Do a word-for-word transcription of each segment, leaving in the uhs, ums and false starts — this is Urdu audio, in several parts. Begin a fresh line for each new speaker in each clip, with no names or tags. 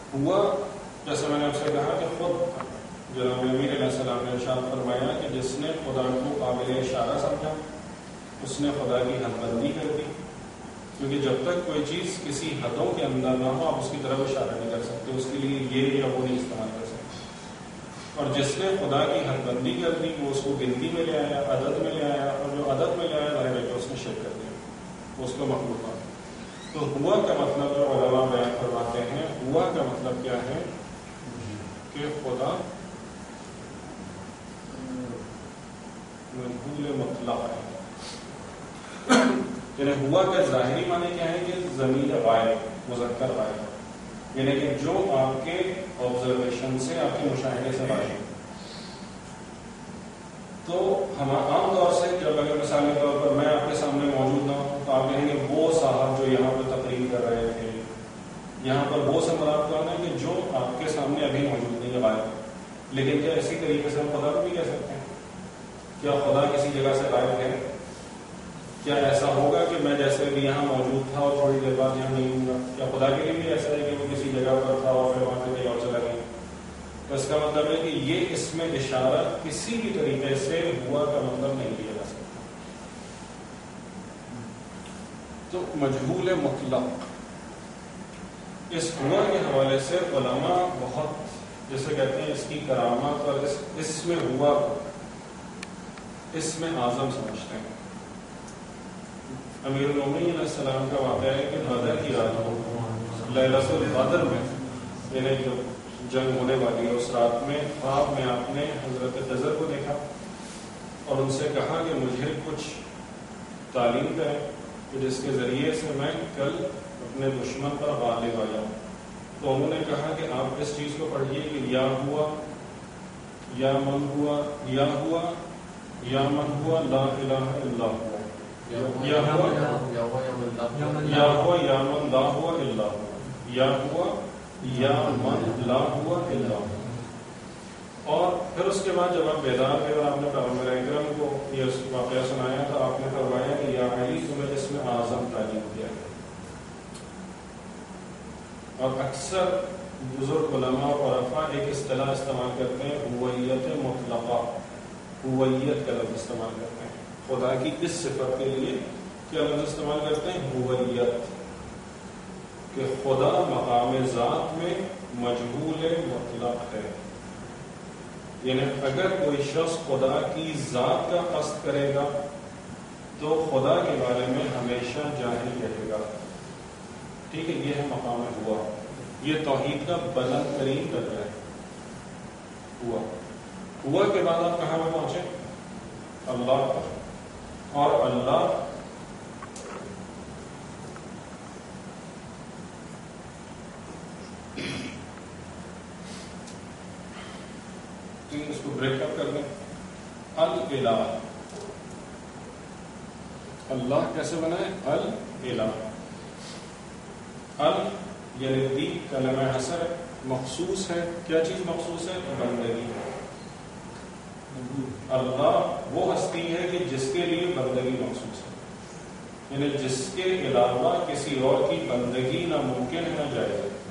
ہوا جیسے میں نے آپ سے کہا کہ خود جناب امیر علیہ السلام نے ارشاد فرمایا کہ جس نے خدا کو قابل اشارہ سمجھا اس نے خدا کی حد بندی کر دی، کیونکہ جب تک کوئی چیز کسی حدوں کے اندر نہ ہو آپ اس کی طرف اشارہ نہیں کر سکتے، اس کے لیے یہ یا وہ نہیں استعمال کر سکتے۔ اور جس نے خدا کی حد بندی کر دی وہ اس کو گنتی میں لے آیا، عدد میں لے آیا، اور جو عدد میں لے آیا ظاہر ہے کہ اس نے شرک کر دیا، اس کو مخلوق۔ تو ہوا کا مطلب جو علماء بیان فرماتے ہیں، ہوا کا مطلب کیا ہے کہ خدا مجہول مطلق ہے، یعنی ہوا کا ظاہری معنی کیا ہے کہ ضمیر غائب، مذکر غائب، یعنی کہ جو آپ کے آبزرویشن سے، آپ کے مشاہدے سے غائب۔ تو ہم عام طور سے جب اگر مثال کے طور پر میں آپ کے سامنے موجود نہ ہوں تو آپ کہیں گے وہ صاحب جو یہاں پہ تقریر کر رہے تھے، یہاں پر وہ سے مراد کرنا ہے کہ جو آپ کے سامنے ابھی موجود نہیں ہے، غائب ہے۔ لیکن کیا اسی طریقے سے ہم خدا کو بھی کہہ سکتے ہیں؟ کیا خدا کسی جگہ سے غائب ہے؟ کیا ایسا ہوگا کہ میں جیسے ابھی یہاں موجود تھا اور تھوڑی دیر بعد یہاں نہیں ہوں گا؟ کیا خدا کے لیے بھی ایسا ہے کہ وہ کسی جگہ پر تھا اور پھر وہاں سے کہیں اور چلا گیا؟ تو اس کا مطلب ہے کہ یہ اس میں اشارہ کسی بھی طریقے سے ہوا کا مطلب نہیں لیا جا سکتا۔ تو مجہول مطلق، اس ہوا کے حوالے سے علماء بہت جیسے کہتے ہیں اس کی کرامات اور اس, اس میں ہوا کو اس میں اعظم سمجھتے ہیں۔ امیر المومنین علیہ السلام کا واقعہ ہے کہ بدر کی رات کو لیلۃ القدر میں، یعنی جو جنگ ہونے والی ہے اس رات میں، خواب میں آپ نے حضرت خضر کو دیکھا اور ان سے کہا کہ مجھے کچھ تعلیم کریں کہ جس کے ذریعے سے میں کل اپنے دشمن پر غالب آ جاؤں۔ تو انہوں نے کہا کہ آپ اس چیز کو پڑھیے کہ یا ہوا یا من ہوا یا ہوا یا من ہوا لا الہ الا ہوا، یا ہوا یا ہوا یا من لا ہوا الا ہوا، یا ہوا یا من لا ہوا الا ہوا۔ اور پھر اس کے بعد جب آپ بیدار ہوئے اور آپ نے پیغمبر اکرم کو یہ واقعہ سنایا تو آپ نے فرمایا کہ یا علی تمہیں اس میں اعظم تعلیم دیا گیا۔ اور اکثر بزرگ علماء اور عرفاء ایک اصطلاح استعمال کرتے ہیں ہویت مطلقہ، ہویت کا لفظ استعمال کرتے ہیں خدا کی اس صفت کے لیے، کیا لفظ استعمال کرتے ہیں؟ ہویت، کہ خدا مقام ذات میں مجہول مطلق ہے۔ یعنی اگر کوئی شخص خدا کی ذات کا قصد کرے گا تو خدا کے بارے میں ہمیشہ جاہل رہے گا۔ ٹھیک ہے، یہ ہے مقام ہوا، یہ توحید کا بلند ترین درجہ ہے۔ ہوا ہوا کے بعد آپ کہاں میں پہنچے؟ اللہ پر، اور اللہ اس کو بریک اپ کر دیں۔ الالہ، اللہ کیسے بنا ہے؟ الالہ، ال یعنی دی کلمہ حصر ہے، مخصوص ہے۔ کیا چیز مخصوص ہے؟ بندگی۔ اللہ وہ ہستی ہے کہ جس کے لیے بندگی مخصوص ہے، یعنی جس کے علاوہ کسی اور کی بندگی نہ ممکن ہے نہ جائز ہے۔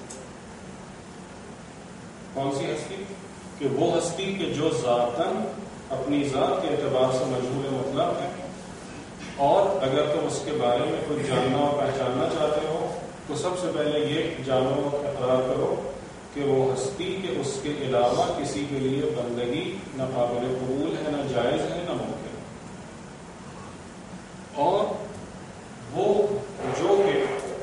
کون سی ہستی؟ کہ وہ ہستی کہ جو ذاتاً اپنی ذات کے اعتبار سے مجہول مطلق ہے، اور اگر تم اس کے بارے میں کچھ جاننا اور پہچاننا چاہتے ہو تو سب سے پہلے یہ جانو اور اقرار کرو کہ وہ ہستی کہ اس کے علاوہ کسی کے لیے بندگی نہ قابل قبول ہے، نہ جائز ہے، نہ ممکن ہے۔ اور وہ جو کہ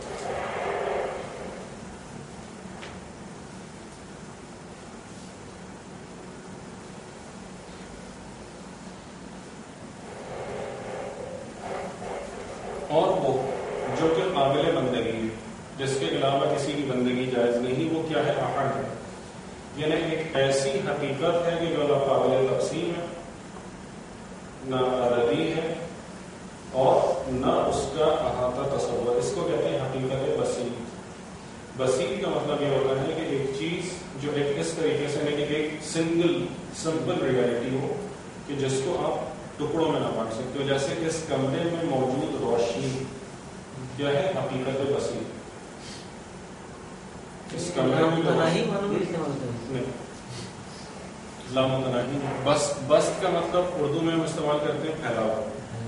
اور وہ جو کہ قابل بندگی ہے، جس کے علاوہ کسی کی بندگی جائز نہیں، وہ کیا ہے؟ احد ہے، یعنی ایک ایسی حقیقت ہے کہ جو نہ قابل تقسیم ہے، نہ عددی ہے، اور نہ اس کا احاطہ تصور۔ اس کو کہتے ہیں حقیقت بسیط۔ بسیط کا مطلب یہ ہوتا ہے کہ ایک چیز جو ایک اس طریقے سے نہیں کہ ایک سنگل سمپل ریئلٹی ہو کہ جس کو آپ ٹکڑوں میں نہ بانٹ سکتے ہو، جیسے اس کمرے میں موجود روشنی کیا ہے؟ حقیقت بسیط۔ اس کمرے میں تو
نہیں
لامتناہی بس بس کا مطلب اردو میں ہم استعمال کرتے ہیں پھیلاوا.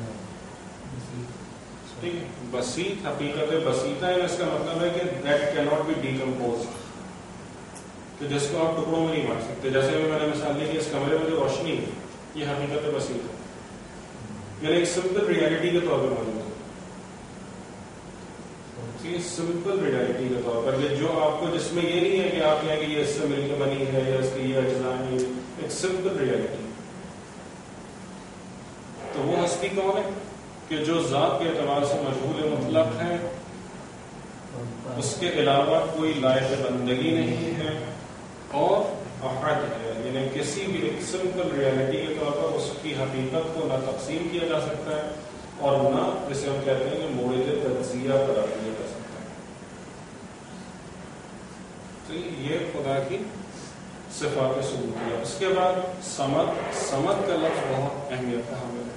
ٹھیک ہے. بسیط حقیقت بسیطہ ہے اس کا مطلب ہے کہ دیٹ کی ناٹ بی ڈیکمپوز, کہ جس کو آپ ٹکڑوں میں نہیں مار سکتے. جیسے میں نے مثال لی کہ اس کمرے میں جو روشنی ہے یہ حقیقت بسیط ہے, یعنی ایک سمپل ریالٹی کے طور پہ موجود ہے. سمپل ریالٹی کے طور پر جو آپ کو جس میں یہ نہیں ہے کہ آپ کہیں کہ یہ اس سے مل کے بنی ہے یا اس کے یہ اجزاء ہیں, ایک سمپل ریالٹی. تو وہ ہستی کون ہے کہ جو ذات کے اعتبار سے مجہول مطلق ہے, اس کے علاوہ کوئی لائق بندگی نہیں ہے اور احد ہے, یعنی کسی بھی ایک سمپل ریالٹی کے طور پر اس کی حقیقت کو نہ تقسیم کیا جا سکتا ہے اور نہ جسے ہم کہتے ہیں کہ مورد تجزیہ قرار دیا جا سکتا ہے. تو یہ خدا کی صفات ثبوتیہ. اس کے بعد صمد. صمد کا لفظ بہت اہمیت کا حامل ہے.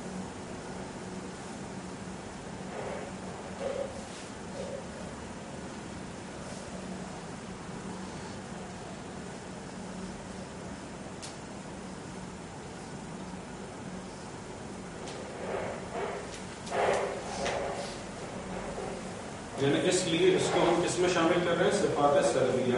یعنی اس لیے اس کو ہم کس میں شامل کر رہے ہیں؟ صفات سلبیہ,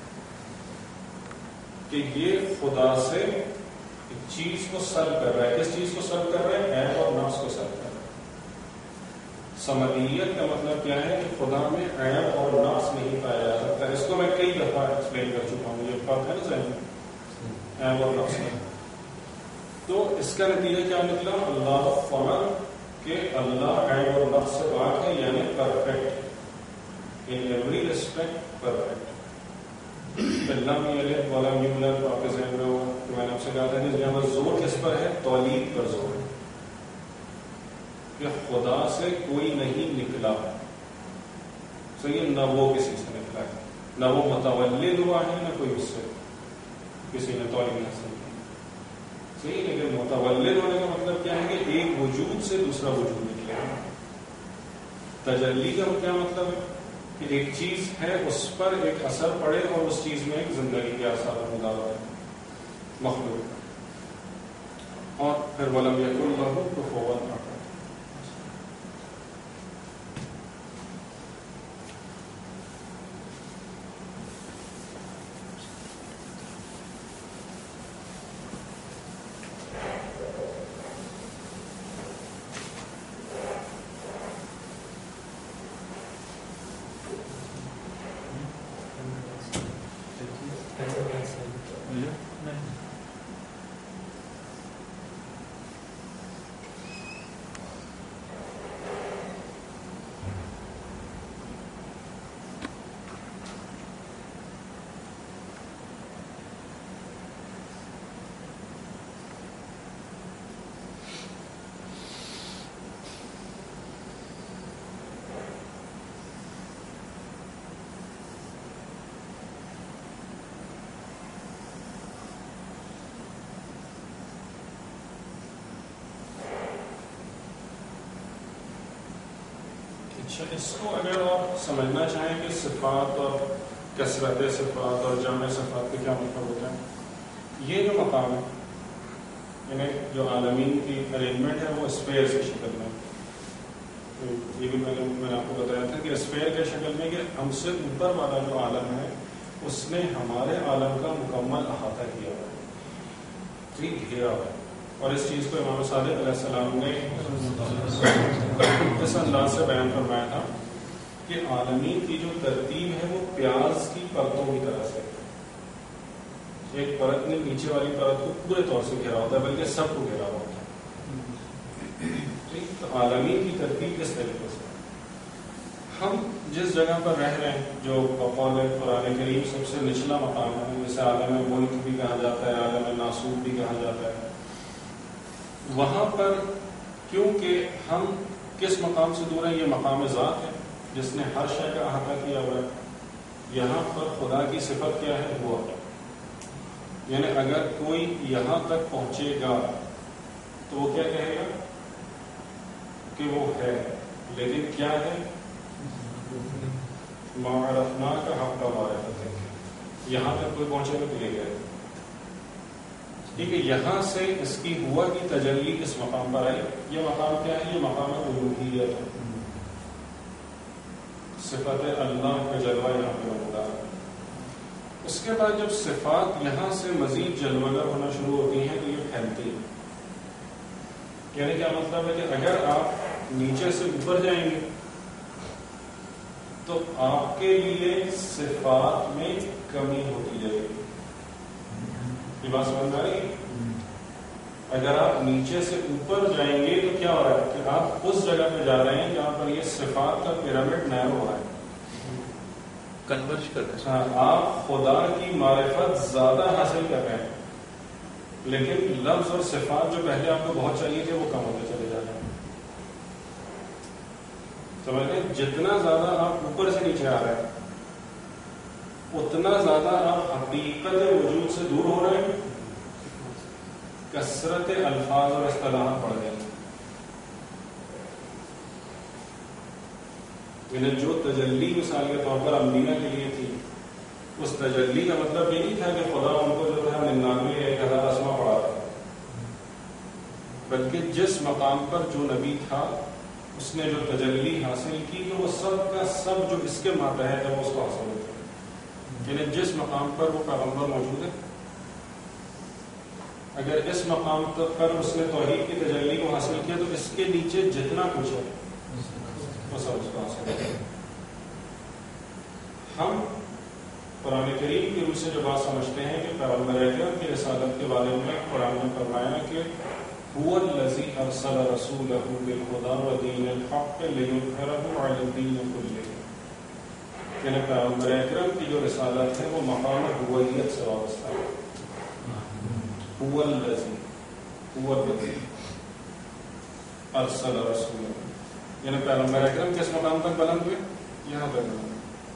کہ یہ خدا سے ایک چیز کو سلب کر رہا ہے. کس چیز کو سلب کر رہا ہے؟ عیب اور نقص کو سلب کر رہا ہے. سمدیت کا مطلب کیا ہے کہ خدا میں عیب اور نقص نہیں پایا جا سکتا. اس کو میں کئی دفعہ ایکسپلین کر چکا ہوں, یہ بات ہے نا ذہن میں, عیب اور نقص کا. تو اس کا نتیجہ کیا نکلا؟ اللہ فرق کہ اللہ عیب اور نقص سے پاک ہے, یعنی perfect in every respect perfect. اللہ میں یہ والا میولر آپ کے ذہن میں ہوگا کہ میں نے آپ سے کہا تھا کہ یہاں پر زور کس پر ہے؟ تولید پر زور ہے, کہ خدا سے کوئی نہیں نکلا. صحیح ہے, نہ وہ کسی سے نکلا ہے, نہ وہ متولد ہوا ہے, نہ کوئی اس سے کسی نے تولید حاصل کی. صحیح, لیکن متولد ہونے کا مطلب کیا ہے کہ ایک وجود سے دوسرا وجود نکلے. تجلی کا کیا مطلب ہے کہ ایک چیز ہے اس پر ایک اثر پڑے اور اس چیز میں ایک زندگی کے آثار مداوع ہے مخلوق. اور پھر ولم یکن لہ کفوا احد. اس کو اگر آپ سمجھنا چاہیں کہ صفات اور کثرت صفات اور جمع صفات کا کیا مطلب ہوتا ہے, یہ جو مقام ہے یعنی جو عالمین کی ارینجمنٹ ہے وہ اسفیئر کی شکل میں, یہ بھی میں نے میں نے آپ کو بتایا تھا کہ اسفیئر کی شکل میں کہ ہم سے اوپر والا جو عالم ہے اس نے ہمارے عالم کا مکمل احاطہ کیا ہوا ہے, گھیرا ہوا ہے. اور اس چیز کو امام صادق علیہ السلام نے اس انداز سے بیان فرمایا تھا کہ عالمین کی جو ترتیب ہے وہ پیاز کی پرتوں کی طرح سے, ایک پرت نے نیچے والی پرت کو پورے طور سے گھیرا ہوتا ہے بلکہ سب کو گھیرا ہوتا ہے. تو عالمین کی ترتیب کس طریقے سے ہم جس جگہ پر رہ رہے ہیں جو بقول قرآن کریم سب سے نچلا مقام ہے, جسے عالم ملک بھی کہا جاتا ہے, عالم ناسوت بھی کہا جاتا ہے, وہاں پر کیونکہ ہم کس مقام سے دور ہیں؟ یہ مقام ذات ہے جس نے ہر شے کا احاطہ کیا ہوا ہے. یہاں پر خدا کی صفت کیا ہے؟ وہ, یعنی اگر کوئی یہاں تک پہنچے گا تو وہ کیا کہے گا کہ وہ ہے, لیکن کیا ہے؟ معرفنا کا حق کا معرفت ہے. یہاں تک کوئی پہنچے گا تو یہ گئے. ٹھیک ہے, یہاں سے اس کی ہوا کی تجلی اس مقام پر آئی. یہ مقام کیا ہے؟ یہ مقام الوہیت ہے. صفت اللہ کا جلوہ یہاں پہ ہوتا ہے. اس کے بعد جب صفات یہاں سے مزید جلوگر ہونا شروع ہوتی ہیں تو یہ پھیلتی ہے. یعنی کیا مطلب ہے کہ اگر آپ نیچے سے اوپر جائیں گے تو آپ کے لیے صفات میں کمی ہوتی جائے گی. یہ بات سمجھ میں آ رہی ہے؟ اگر آپ نیچے سے اوپر جائیں گے تو کیا ہو رہا ہے کہ آپ اس جگہ پہ جا رہے ہیں جہاں پر یہ صفات کا پیرامڈ نیرو ہو رہا ہے,
کنورج کر رہے
ہیں. آپ خدا کی معرفت زیادہ حاصل کر رہے ہیں, لیکن لفظ اور صفات جو پہلے آپ کو بہت چاہیے تھے وہ کم ہوتے چلے جا رہے ہیں. سمجھ لیں, جتنا زیادہ آپ اوپر سے نیچے آ رہے ہیں اتنا زیادہ آپ حقیقت وجود سے دور ہو رہے ہیں. کثرت الفاظ اور اصطلاحات پڑھ گئے. یعنی جو تجلی مثال کے طور پر انبیاء کے لیے تھی, اس تجلی کا مطلب یہ نہیں تھا کہ خدا ان کو جو ہے ننانوے ایک ہزار اسما پڑھا تھا, بلکہ جس مقام پر جو نبی تھا اس نے جو تجلی حاصل کی تو وہ سب کا سب جو اس کے ماتحت ہے وہ اس کو حاصل ہوتا ہے. یعنی جس مقام پر وہ پیغمبر موجود ہے, اگر اس مقام پر اس نے توحید کی تجلی کو حاصل کیا تو اس کے نیچے جتنا کچھ ہے وہ سب اس کو حاصل ہے. ہم قرآن کریم کی روح سے جو بات سمجھتے ہیں کہ پیغمبر اکرم کی رسالت کے بارے میں قرآن نے فرمایا کہ هو الذی ارسل رسولہ بالہدی ودین الحق لیظہرہ علی الدین کلہ. یعنی پیغمبر اکرم کی جو رسالت ہے وہ مقام ہویت سے وابستہ ہے. هو الذی هو الذی ارسل رسولہ, یعنی پیغمبر اکرم کس مقام تک بلند ہوئے؟ یہاں پر بلند.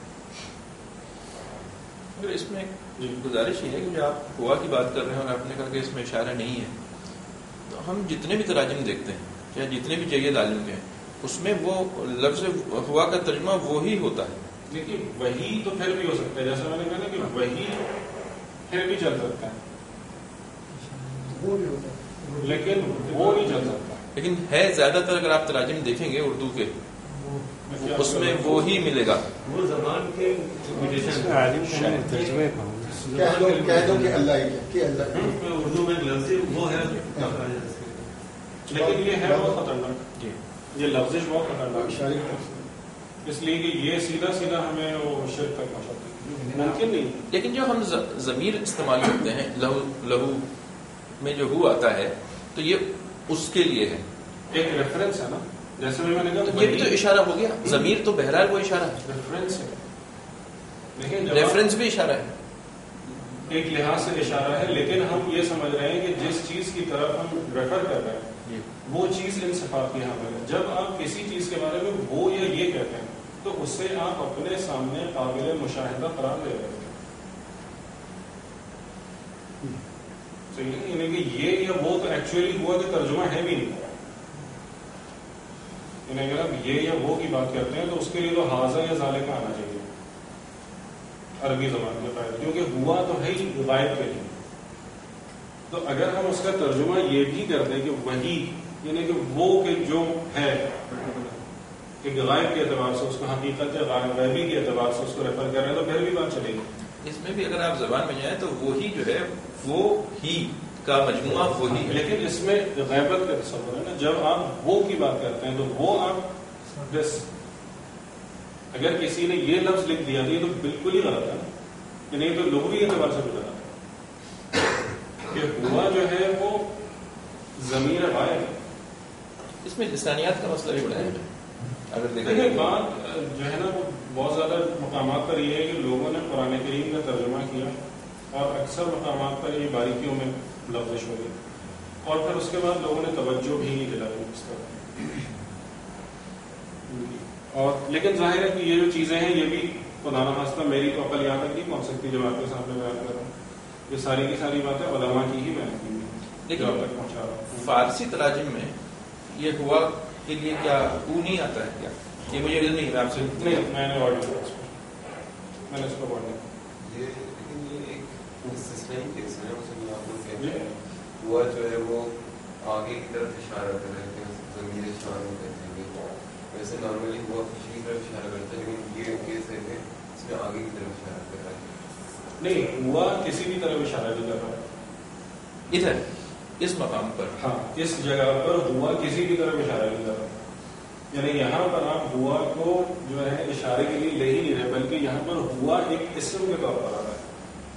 پھر اس میں گزارش یہ ہے کہ جو آپ ہوا کی بات کر رہے ہیں اور آپ نے کہا کہ اس میں اشارہ نہیں ہے, تو ہم جتنے بھی تراجم دیکھتے ہیں یا جتنے بھی جید عالم کے ہیں اس میں وہ لفظ ہوا کا ترجمہ وہی ہوتا ہے.
دیکھیے وہی تو پھر بھی ہو سکتا ہے, جیسا میں نے کہا نا کہ وہی پھر بھی چل سکتا ہے لیکن وہ نہیں چل سکتا.
لیکن ہے زیادہ تر اگر آپ تراجم دیکھیں گے اردو کے اس میں وہی ملے گا.
وہ زبان کے
ترجمے کہہ دو کہ اللہ کہ اللہ
اردو میں لفظ وہ ہے,
لیکن یہ ہے بہت خطرناک. یہ لفظ بہت خطرناک اس لیے کہ یہ سیدھا سیدھا ہمیں وہ شرک تک پہنچاتی ہے. ممکن نہیں.
لیکن جو ہم ضمیر استعمال کرتے ہیں لہو لہو میں جو ہو آتا ہے تو یہ اس کے لیے ہے,
ایک ریفرنس ہے نا. جیسے میں نے کہا
یہ بھی تو اشارہ ہو گیا. ضمیر تو بہرحال وہ اشارہ ہے,
ریفرنس ہے. لیکن
ریفرنس بھی اشارہ ہے,
ایک لحاظ سے اشارہ ہے, لیکن ہم یہ سمجھ رہے ہیں کہ جس چیز کی طرف ہم ریفر کر رہے ہیں وہ چیز ان صفات کی حامل ہے. جب آپ کسی چیز کے بارے میں وہ یا یہ کہتے ہیں تو اسے آپ اپنے سامنے قابل مشاہدہ قرار دے رہے ہیں. یعنی کہ یہ یا وہ تو ایکچولی ہوا کہ ترجمہ ہے بھی نہیں. یعنی اگر آپ یہ یا وہ کی بات کرتے ہیں تو اس کے لیے تو حاضر یا ذالک آنا چاہیے عربی زبان میں پہلے, کیونکہ ہوا تو ہے ہی غائب کے لیے. تو اگر ہم اس کا ترجمہ یہ بھی کر دیں کہ وہی یعنی کہ وہ کہ جو ہے کہ غائب کے اعتبار سے اس کو حقیقت غیبی کے اعتبار سے اس کو ریفر کر رہے ہیں تو پھر بھی بات چلے گی.
اس میں بھی اگر آپ زبان میں جائیں تو وہی جو ہے وہ ہی کا مجموعہ وہی ہے.
لیکن اس میں غیبت کا تصور ہے نا. جب آپ وہ کی بات کرتے ہیں تو وہ آپ بس اگر کسی نے یہ لفظ لکھ دیا تو یہ تو بالکل ہی غلط ہے نا. نہیں تو لغوی اعتبار سے بھی غلط ہے کہ ہوا جو ہے وہ ضمیر غائب ہے.
اس میں لسانیات کا مسئلہ بھی بڑا ہے. اگر
دیکھیں بات جو ہے نا وہ بہت زیادہ مقامات پر یہ ہے کہ لوگوں نے قرآن کریم کا ترجمہ کیا اور اکثر مقامات پر یہ باریکیوں میں لفظش ہو گئی اور پھر اس کے بعد لوگوں نے توجہ بھی نہیں دلائی اس طرح. اور لیکن ظاہر ہے کہ یہ جو چیزیں ہیں یہ بھی خدا نخواستہ میری تو عقل یہاں تک نہیں پہنچ سکتی جو آپ کے سامنے بیان کر رہا ہوں. یہ ساری کی ساری باتیں علماء کی ہی بیان کی ہوئی جو آپ تک پہنچا رہا ہوں.
فارسی تراجم میں یہ ہوا کے لیے کیا او نہیں آتا ہے کیا؟ یہ مجھے علم نہیں ہے آپ سے.
نہیں میں نے آڈیو میں نے اس کو پڑھا
یہ لیکن یہ ایک استثنائی کیس ہے اس میں آپ لوگ کہتے ہیں ہوا جو ہے وہ آگے کی طرف اشارہ کر رہے ہیں ضمیر شان میں کہتے ہیں ویسے نارملی ہوا پیچھے کی طرف اشارہ کرتا ہے لیکن یہ کیس ہے کہ اس میں آگے کی طرف اشارہ کر رہا ہے
نہیں ہوا کسی بھی طرف اشارہ نہیں کر رہا
ادھر اس مقام پر
ہاں اس جگہ پر ہوا کسی بھی طرف اشارہ نہیں کر رہا یعنی یہاں پر آپ ہوا کو جو ہے اشارے کے لیے لے ہی نہیں رہے بلکہ یہاں پر ہوا ایک اسم کے طور پر آ رہا ہے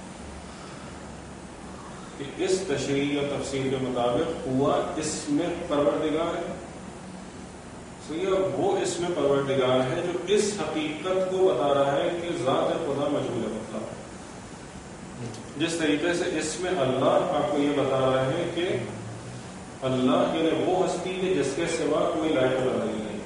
کہ اس تشریح یا تفسیر کے مطابق ہوا اس میں پروردگار ہے صحیح اور وہ اس میں پروردگار ہے جو اس حقیقت کو بتا رہا ہے کہ ذات خدا مجہول مطلب جس طریقے سے اس میں اللہ آپ کو یہ بتا رہا ہے کہ اللہ یعنی وہ ہستی ہے جس کے سوا کوئی لائق اللہ نہیں ہے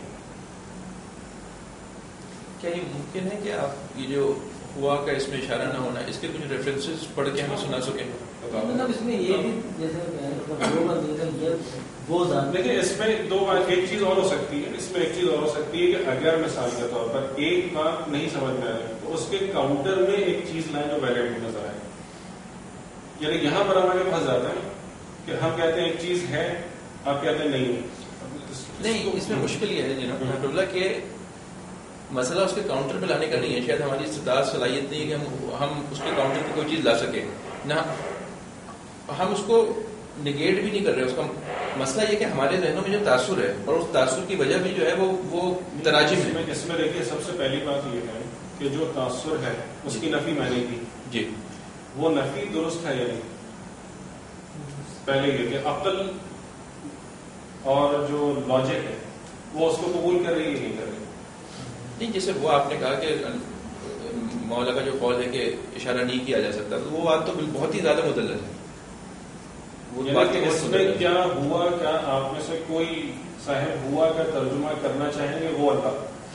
کیا یہ ممکن ہے کہ آپ یہ جو ہوا کا اس میں اشارہ نہ ہونا اس کے کچھ ریفرنسز پڑھ کے ہمیں سنا سکیں
مطلب اس میں یہ بھی جیسے وہ
دیکھیں اس میں دو بات ایک چیز اور ہو سکتی ہے اس میں ایک چیز اور ہو سکتی ہے کہ اگر مثال کے طور پر ایک بات نہیں سمجھ میں آئے تو اس کے کاؤنٹر میں ایک چیز لائیں جو ویلڈ نظر آئے یعنی یہاں پر ہمارے پھنس جاتا ہے کہ ہم کہتے ہیں ایک چیز ہے آپ کہتے ہیں نہیں
نہیں اس میں مشکل یہ ہے جناب اللہ کہ مسئلہ اس کے کاؤنٹر پہ لانے کا نہیں ہے شاید ہماری استطاعت صلاحیت نہیں ہے کہ ہم ہم اس کے کاؤنٹر پہ کوئی چیز لا سکیں نہ ہم اس کو نگیٹ بھی نہیں کر رہے اس کا مسئلہ یہ کہ ہمارے ذہنوں میں جو تاثر ہے اور اس تاثر کی وجہ بھی جو ہے وہ وہ تراجم ہے
اس میں دیکھیے سب سے پہلی بات یہ ہے کہ جو تاثر ہے اس کی نفی میں نے کی
جی
وہ نفی درست ہے یا نہیں پہلے یہ کہ عقل اور جو لاجک ہے وہ اس کو قبول کر رہی ہے نہیں کر رہی
نہیں جیسے وہ آپ نے کہا کہ مولا کا جو قول ہے کہ اشارہ نہیں کیا جا سکتا تو وہ بات تو بہت ہی زیادہ مدلل ہے وہ بات
کہ اس میں کیا ہوا کیا آپ میں سے کوئی صاحب ہوا کا ترجمہ کرنا چاہیں گے وہ اللہ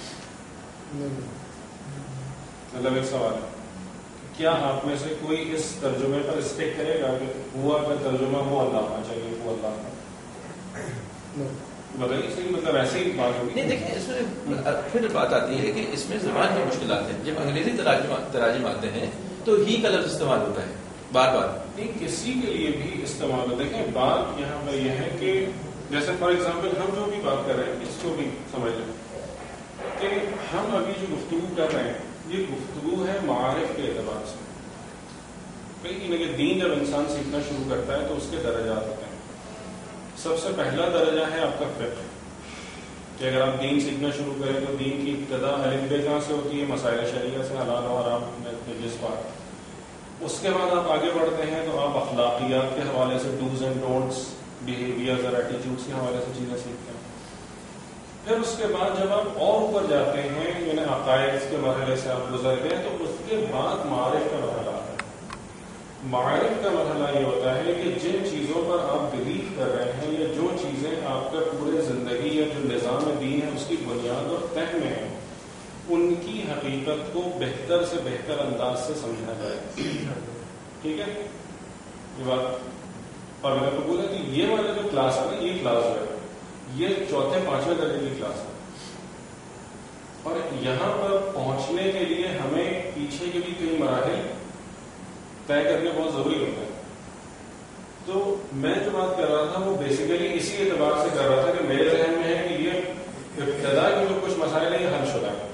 مطلب ایک سوال ہے کیا آپ میں سے کوئی اس ترجمے پر اسٹیک کرے گا کہ ہوا کا ترجمہ وہ اللہ ہونا چاہیے وہ اللہ کا بتائیے صحیح مطلب ایسی ہی بات ہوگی
نہیں دیکھیں اس میں پھر بات آتی ہے کہ اس میں زبان کی مشکلات ہیں جب انگریزی تراجم آتے ہیں تو ہی کا لفظ استعمال ہوتا ہے بار بار
نہیں کسی کے لیے بھی استعمال ہوتا ہے دیکھیں بات یہاں پر یہ ہے کہ جیسے فار ایگزامپل ہم جو بھی بات کر رہے ہیں اس کو بھی سمجھ لیں کہ ہم ابھی جو گفتگو کر رہے ہیں یہ گفتگو ہے معارف کے اعتبار سے کہیں کہ دین جب انسان سیکھنا شروع کرتا ہے تو اس کے درجات ہوتے ہیں سب سے پہلا درجہ ہے آپ کا فقہ کہ اگر آپ دین سیکھنا شروع کریں تو دین کی ابتدا الف بے کہاں سے ہوتی ہے مسائل شریعہ سے حلال و حرام جس بات اس کے بعد آپ آگے بڑھتے ہیں تو آپ اخلاقیات کے حوالے سے ڈوز اینڈ ڈونٹس بیہیویئرز اور ایٹیٹیوڈس کے حوالے سے چیزیں سیکھتے ہیں پھر اس کے بعد جب آپ اور اوپر جاتے ہیں یعنی عقائد کے مرحلے سے آپ گزر گئے تو اس کے بعد معارف کا مرحلہ آتا ہے معارف کا مرحلہ یہ ہوتا ہے کہ جن چیزوں پر آپ بلیو کر رہے ہیں یا جو چیزیں آپ کا پورے زندگی یا جو نظام دین ہے اس کی بنیاد اور تہ میں ہے ان کی حقیقت کو بہتر سے بہتر انداز سے سمجھنا جائے ٹھیک ہے یہ بات اور میرا قبول ہے کہ یہ والا جو کلاس ہے نا یہ کلاس جو ہے یہ چوتھے پانچویں درجے کی کلاس ہے اور یہاں پر پہنچنے کے لیے ہمیں پیچھے کے بھی کئی مراحل طے کرنے بہت ضروری ہوتا ہے تو میں جو بات کر رہا تھا وہ بیسیکلی اسی اعتبار سے کر رہا تھا کہ میرے ذہن میں ہے کہ یہ ابتدا کے جو کچھ مسائل ہیں یہ حل شدہ ہے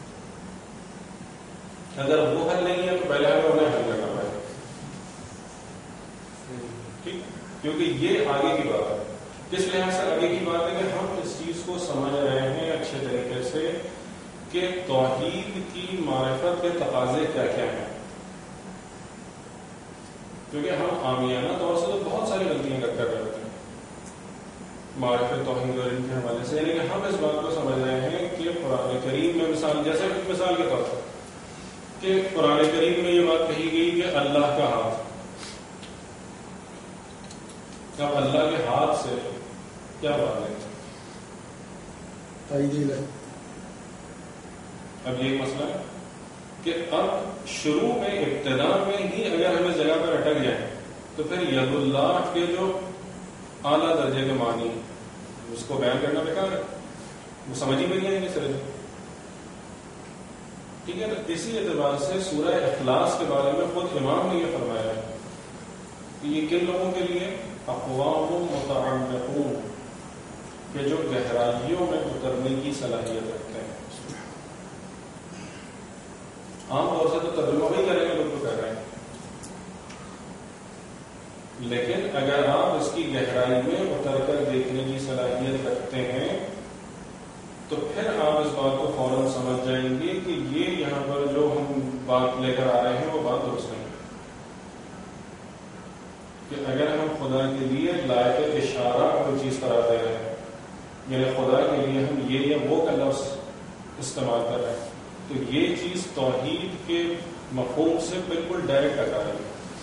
اگر وہ حل نہیں ہے تو پہلے ہمیں انہیں حل کرنا پڑے گا ٹھیک کیونکہ یہ آگے کی بات ہے کس لحاظ سے آگے کی بات ہے کہ ہم اس چیز کو سمجھ رہے ہیں اچھے طریقے سے کہ توحید کی معرفت کے تقاضے کیا کیا ہیں کیونکہ ہم عامیانہ طور سے تو بہت ساری غلطیاں کر رہے ہوتے ہیں معرفت توحید اور ان کے حوالے سے یعنی کہ ہم اس بات کو سمجھ رہے ہیں کہ قرآن کریم میں مثال جیسے مثال کے طور پر کہ قرآن کریم میں یہ بات کہی گئی کہ اللہ کا ہاتھ اب اللہ کے ہاتھ سے کیا بات ہے اب یہ مسئلہ ہے کہ اب شروع میں ابتدا میں ہی اگر ہمیں جگہ پر اٹک جائیں تو پھر ید اللہ کے جو اعلیٰ درجے کے معنی اس کو بیان کرنا بیکار ہے وہ سمجھ ہی نہیں آئیں گے سر ٹھیک ہے نا. اسی اعتبار سے سورہ اخلاص کے بارے میں خود امام نے یہ فرمایا ہے کہ یہ کن لوگوں کے لیے؟ اقوام متعمقون، کہ جو گہرائیوں میں اترنے کی صلاحیت رکھتے ہیں. عام طور سے تو ترجمہ وہی کریں گے لوگ تو کر رہے ہیں، لیکن اگر آپ اس کی گہرائی میں اتر کر دیکھنے کی صلاحیت رکھتے ہیں تو پھر آپ اس بات کو فوراً سمجھ جائیں گے کہ یہ یہاں پر جو ہم بات لے کر آ رہے ہیں وہ بات درست نہیں. کہ اگر ہم خدا کے لیے لائق اشارہ کوئی چیز قرار دے رہے ہیں، یعنی خدا کے لیے ہم یہ یا وہ کا لفظ استعمال کر رہے ہیں، تو یہ چیز توحید کے مفہوم سے بالکل ڈائریکٹ ٹکرا رہی ہے.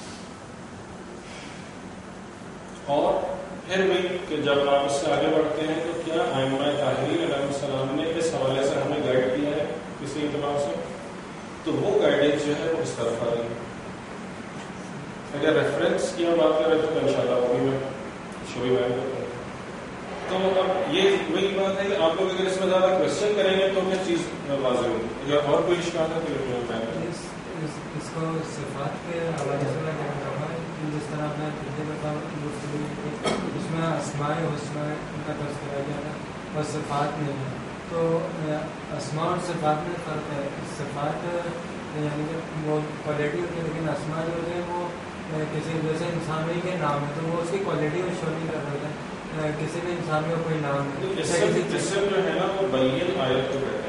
اور پھر بھی کہ جب آپ اس سے آگے بڑھتے ہیں تو کیا ائمہ طاہرین علیہ السلام نے اس حوالے سے ہمیں گائیڈ کیا ہے کسی اعتبار سے، تو وہ گائیڈنس جو ہے وہ اس طرف آ رہی ہے. اگر ریفرنس کی ہم بات کریں تو انشاءاللہ وہ بھی میں شروع میں کرتا ہوں. تو اب یہ وہی بات ہے کہ آپ لوگ اگر اس میں زیادہ کوشچن کریں گے تو پھر چیز واضح ہوگی. اگر اور کوئی اشکال ہے تو میں
اس کو صفات کے حوالے سے میں کہنا چاہوں گا، جس طرح میں پچھلے بتا اس میں اسماء حسنہ ان کا تذکرہ کیا تھا اور صفات نہیں ہے. تو اسماء اور صفات میں فرق ہے. صفات یعنی کہ وہ کوالٹی ہوتی ہے، لیکن اسماء جو ہوتے ہیں وہ کسی جیسے انسان ہی کے نام ہے تو وہ اس کی کوالٹی کو شو نہیں کر رہے ہیں. کسی بھی انسان کا کوئی نام ہے،
اسم جو ہے نا وہ بین آیت کو کہتے ہیں.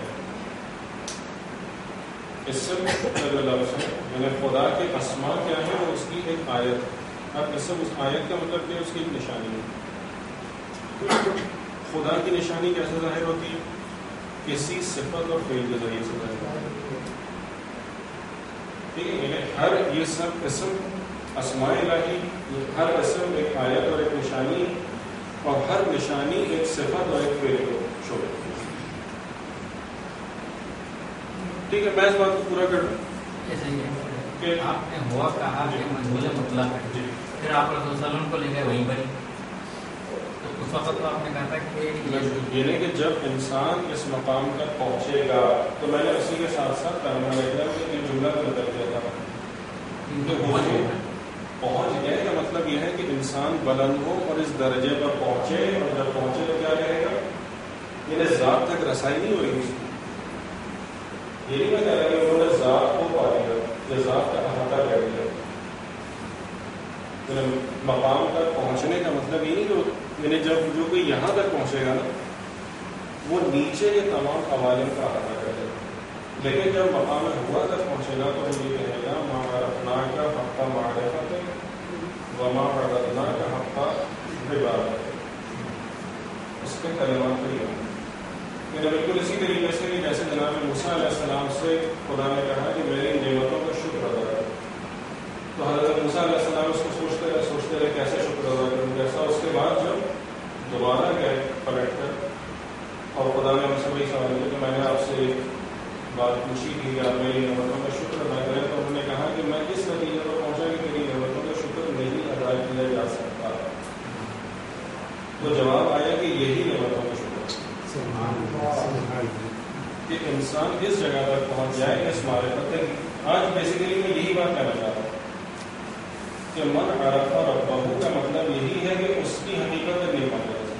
اسم جو لفظ ہے یعنی خدا کے اسماء کیا ہے وہ اس کی ایک آیت. اب اسم اس آیت کا مطلب کیا؟ اس کی ایک نشانی ہے. خدا کی نشانی کیسے ظاہر ہوتی ہے؟ کسی صفت اور فعل کے ذریعے سے ظاہر ہوتی ہے. ٹھیک ہے، یعنی ہر یہ سب اسم اسماء الہی، ہر اسم ایک آیت اور ایک نشانی، اور ہر نشانی ایک صفت اور ایک فعل کو شو کرتی ہے. ٹھیک ہے، میں اس بات کو پورا کر دوں.
ایسے ہی آپ نے ہوا کہا کہ مجھول مطلق ہے، پھر آپ رسول صلی اللہ علیہ وسلم کو لے گئے وہیں پر، تو اس وقت تو آپ نے کہا تھا کہ
یعنی کہ جب انسان اس مقام تک پہنچے گا تو میں نے اسی کے ساتھ ساتھ کرنا لگا کہ یہ جملہ کو بدل دیا تھا. پہنچ گئے کا مطلب یہ ہے کہ انسان بلند ہو اور اس درجے پر پہنچے، اور جب پہنچے تو کیا رہے گا؟ یعنی ذات تک رسائی نہیں ہو رہی اس کی. یہ نہیں میں کہہ رہا کہ انہوں نے ذات کو پا لیا یا ذات کا احاطہ کر لیا. مقام تک پہنچنے کا مطلب یہ نہیں کہ یعنی جب جو کوئی یہاں تک پہنچے گا نا وہ نیچے کے تمام عوالم کا احاطہ کر لے گا، لیکن جب مقام ہوا تک پہنچے گا تو وہ یہ کہے گا ماں رفنا کا ہفتہ معرفت وما پڑھنا کا ہفتہ عبادت. اس کے کلمات پر یہ یعنی بالکل اسی طریقے سے کہ جیسے جناب موسیٰ علیہ السلام سے خدا نے کہا کہ میری نعمتوں کا شکر ادا کرو، تو حضرت موسیٰ علیہ السلام اس کو سوچتے رہے سوچتے رہے کیسے شکر ادا کروں کیسا. اس کے بعد جب دوبارہ گئے پلٹ کر اور خدا نے ہم سے وہی سوال کیا کہ میں نے آپ سے ایک بات پوچھی تھی کہ آپ میری نعمتوں کا شکر ادا کریں، تو انہوں نے کہا کہ میں اس نتیجے پر پہنچا کہ میری نعمتوں کا شکر نہیں ادا کیا جا سکتا. تو جواب آیا کہ یہی نعمتوں کا شکر کہ انسان اس جگہ تک پہنچ جائے اس معرفت تک. آج بیسیکلی میں یہی بات کہنا چاہ رہا ہوں کہ من عرف ربہ کا مطلب یہی ہے کہ اس کی حقیقت تک نہیں پہنچ جائے.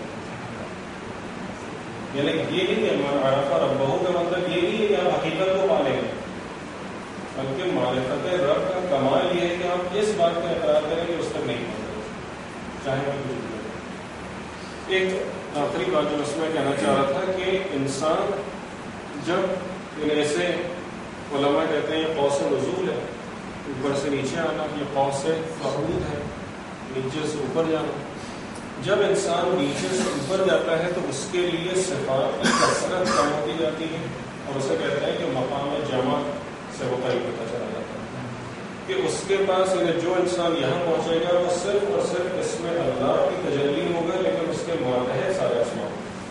یعنی یہ نہیں ہے من عرف ربہ کا مطلب یہ نہیں ہے کہ آپ حقیقت کو پالیں گے، بلکہ معرفت رب کا کمال یہ ہے کہ آپ اس بات کا اقرار کریں کہ اس تک نہیں پہنچ چاہے میں کچھ بھی. ایک آخری بات جو اس میں کہنا چاہ رہا تھا کہ انسان جب ایسے علماء کہتے ہیں یہ قوس نزول ہے، اوپر سے نیچے آنا، یہ قوس صعود ہے، نیچے سے اوپر جانا. جب انسان نیچے سے اوپر جاتا ہے تو اس کے لیے صفات کی کثرت کم ہوتی جاتی ہے، اور اسے کہتے ہیں کہ مقام جمع سے وہ قریب ہوتا چلا جاتا ہے کہ اس کے پاس یعنی جو انسان یہاں پہنچے گا وہ صرف اور صرف اس میں اللہ کی تجلی ہوگا، لیکن اس کے ماتحت سارے اسماء.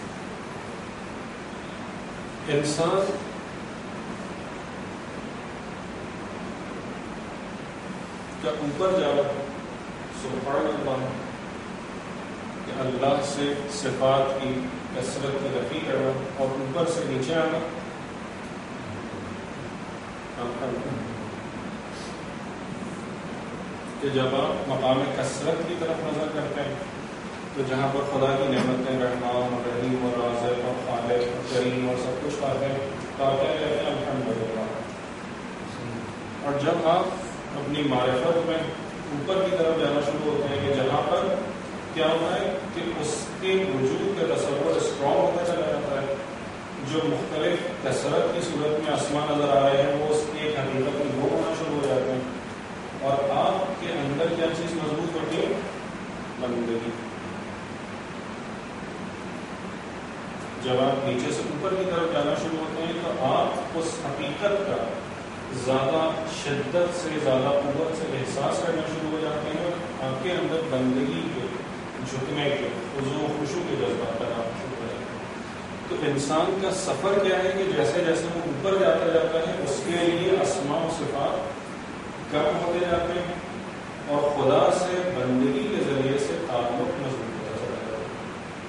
انسان کا اوپر جانا سبحان اللہ کہ اللہ سے صفات کی کثرت کی نفی کرنا، اور اوپر سے نیچے آنا کہ جب آپ مقام کثرت کی طرف نظر کرتے ہیں تو جہاں پر خدا کی نعمتیں رحمان اور رحیم اور رازق اور خالق اور کریم اور سب کچھ پاتے ہیں پاتے ہیں کہتے ہیں الحمدللہ. اور جب آپ اپنی معرفت میں اوپر کی طرف جانا شروع ہوتے ہیں کہ جہاں پر کیا ہوتا ہے کہ اس کے وجود کا تصور اسٹرانگ ہوتا چلا جاتا ہے, جو مختلف کثرت کی صورت میں آسمان نظر آ رہے ہیں وہ اس کی ایک حقیقت میں وہ ہونا شروع ہو جاتے ہیں, اور آپ کے اندر کیا چیز مضبوط ہوتی ہے؟ بندگی. جب آپ نیچے سے اوپر کی طرف جانا شروع ہوتے ہیں تو آپ اس حقیقت کا زیادہ شدت سے زیادہ قوت سے احساس کرنا شروع ہو جاتے ہیں, آپ کے اندر بندگی کے, جھکنے کے, خضوع و خشوع کے جذبات پیدا ہونا شروع ہو جاتے ہیں. تو انسان کا سفر کیا ہے کہ جیسے جیسے وہ اوپر جاتا جاتا ہے اس کے لیے اسماء و صفات کم ہوتے جاتے ہیں اور خدا سے بندگی کے ذریعے سے تعلق مضبوط ہوتا چلا جاتا ہے.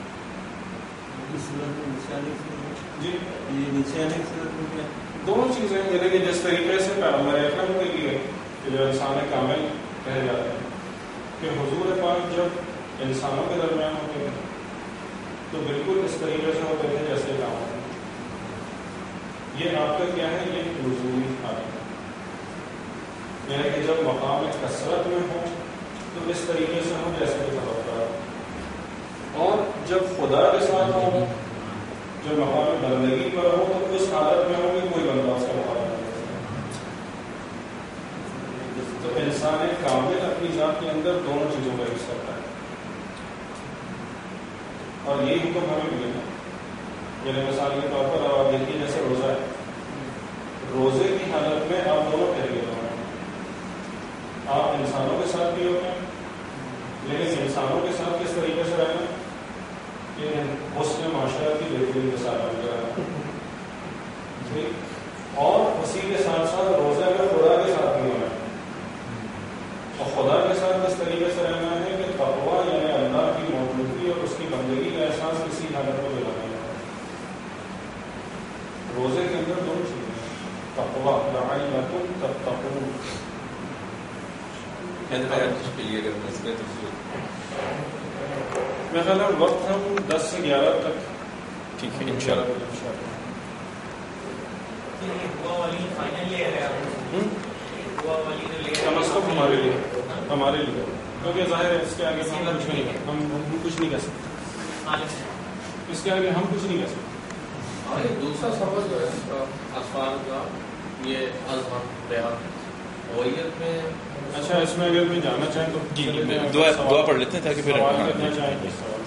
جی
یہ نیچے آنے کی صورت میں کیا
دونوں چیزیں, یعنی کہ جس طریقے سے پیغمبر اکرم کے لیے کہ جو انسان کامل کہے جاتے ہیں کہ حضور پاک جب انسانوں کے درمیان ہوتے ہیں تو بالکل اس طریقے سے ہوتے تھے جیسے کام ہوتے ہیں. یہ آپ کا کیا ہے؟ یہ نزولی حالت ہے, یعنی کہ جب مقام کثرت میں ہو تو اس طریقے سے ہو جیسے کہ توقع, اور جب خدا کے ساتھ ہو, جب مقام بندگی پر ہو تو اس حالت میں ہو کہ کوئی بندہ اس کا مقابلہ نہیں کر سکتا. تو انسان کامل اپنی ذات کے اندر دونوں چیزوں کا حصہ کرتا ہے, اور یہی حکم ہمیں ملے گا. یعنی مثال کے طور پر آپ دیکھیے جیسے روزہ ہے, روزے کی حالت میں آپ دونوں طریقے ہو رہے ہیں, آپ انسانوں کے ساتھ بھی ہوتے ہیں لیکن انسانوں کے ساتھ کس طریقے سے رہنا کہ حسن معاشرت کی بہترین مثال بن کر, اور اسی کے ساتھ ساتھ روزے میں خدا کے ساتھ بھی ہونا ہے, اور خدا کے ساتھ کس طریقے سے رہنا ہے کہ تقویٰ یعنی اللہ کی موجودگی اور اس کی بندگی کا احساس کسی حالت کو دلانا ہے. روزے کے اندر دونوں چیزیں, تقویٰ لعلکم تتقون. میرا خیال ہے وقت ہم دس سے گیارہ تک
ٹھیک ہے انشاءاللہ.
کم از کم ہمارے لیے ہمارے لیے کیونکہ ظاہر ہے اس کے آگے ہم کچھ نہیں ہم ہم کچھ نہیں کر سکتے, اس کے آگے ہم کچھ نہیں کر سکتے.
اور ایک دوسرا سبق جو ہے اطفال کا یہ اذہان بیان ہوئیت میں.
اچھا اس میں اگر کوئی جانا چاہیں تو
دعا دعا پڑھ لیتے ہیں تاکہ پھر
سوال کرنا چاہیں تو سوال